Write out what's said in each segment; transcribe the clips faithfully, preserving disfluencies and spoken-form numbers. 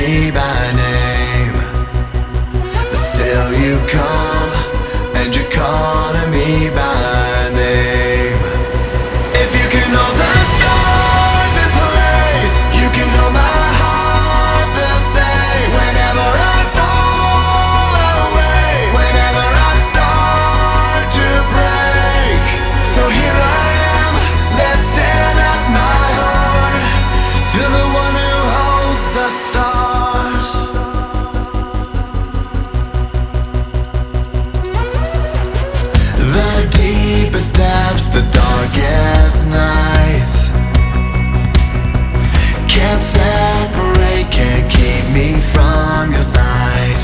me by name, but still you come and you're calling me by name. If you can hold the stars in place, you can hold my heart the same. Whenever I fall away, whenever I start to break, so here I am, lifting up my heart to the one who holds the stars. The deepest depths, the darkest nights, can't separate, can't keep me from your sight.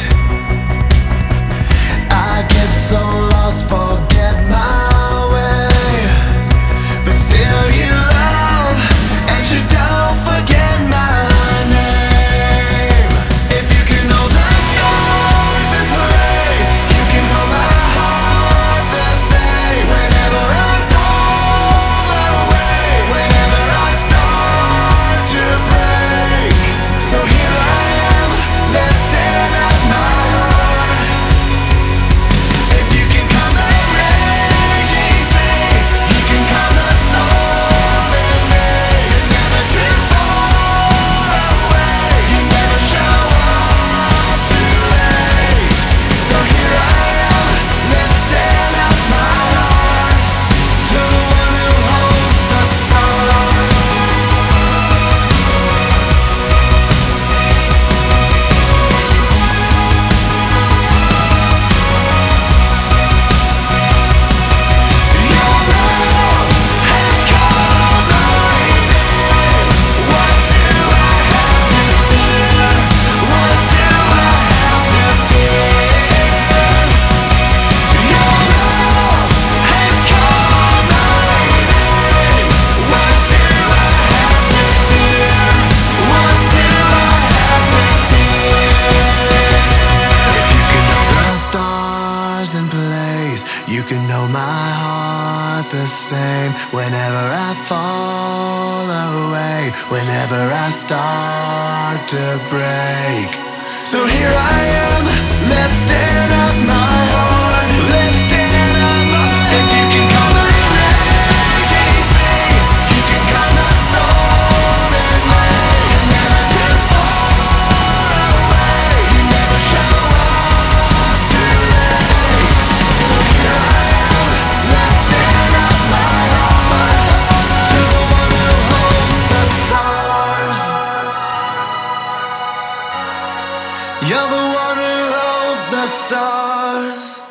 I get so lost, forget my way, but still you love and you don't forget my name. If you can hold the stars in place, you can hold my heart the same. Whenever I fall away, whenever I start to break, so here I am, lifting up my heart. If you can calm the raging sea, you can calm the soul in me. You're never too far away, you never show up too late. So here I am, lifting up my heart to the one who holds the stars. Your love has called my name. What do I have to fear? What do I have to fear? Your love has called my name. What do I have to fear? What do I have to fear? If you can hold the stars in place, you can hold my heart the same. Whenever I fall away, whenever I start to break, so here I am, lifting up my heart, lifting up my heart. If you can calm the raging sea, you can calm the soul in me. You're never too far away, you never show up too late. So here I am, lifting up my heart to the one who holds the stars. You're the one who holds the stars.